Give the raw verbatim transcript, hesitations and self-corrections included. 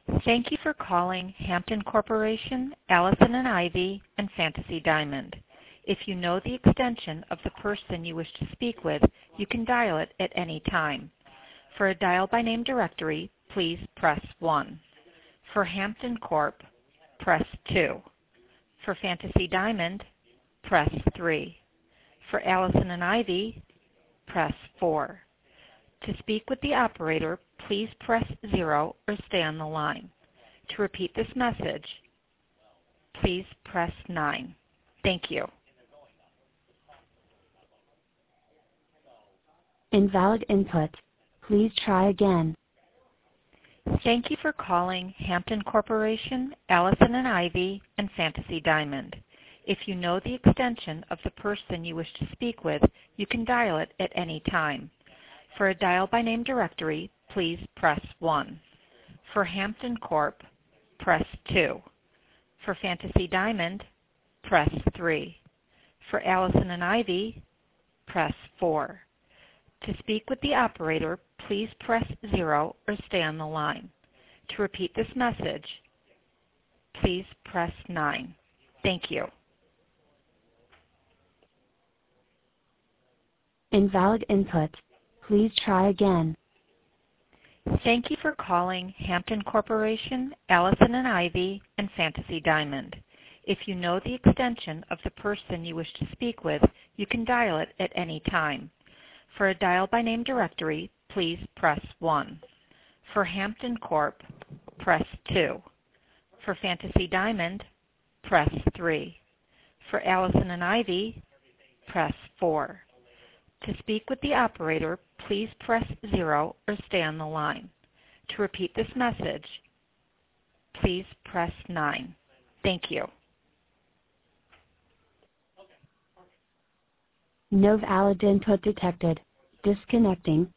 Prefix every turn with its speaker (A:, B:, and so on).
A: Thank you for calling Hampton Corporation, Allison and Ivy, and Fantasy Diamond. If you know the extension of the person you wish to speak with, you can dial it at any time. For a dial-by-name directory, please press one. For Hampton Corp, press two. For Fantasy Diamond, press three. For Allison and Ivy, press four. To speak with the operator, please press zero or stay on the line. To repeat this message, please press nine. Thank you.
B: Invalid input. Please try again.
A: Thank you for calling Hampton Corporation, Allison and Ivy, and Fantasy Diamond. If you know the extension of the person you wish to speak with, you can dial it at any time. For a dial-by-name directory, please press one. For Hampton Corp, press two. For Fantasy Diamond, press three. For Allison and Ivy, press four. To speak with the operator, please press zero or stay on the line. To repeat this message, please press nine. Thank you.
B: Invalid input. Please try again.
A: Thank you for calling Hampton Corporation, Allison and Ivy, and Fantasy Diamond. If you know the extension of the person you wish to speak with, you can dial it at any time. For a dial-by-name directory, please press one. For Hampton Corp, press two. For Fantasy Diamond, press three. For Allison and Ivy, press four. To speak with the operator, please press zero or stay on the line. To repeat this message, please press nine. Thank you.
B: No valid input detected. Disconnecting.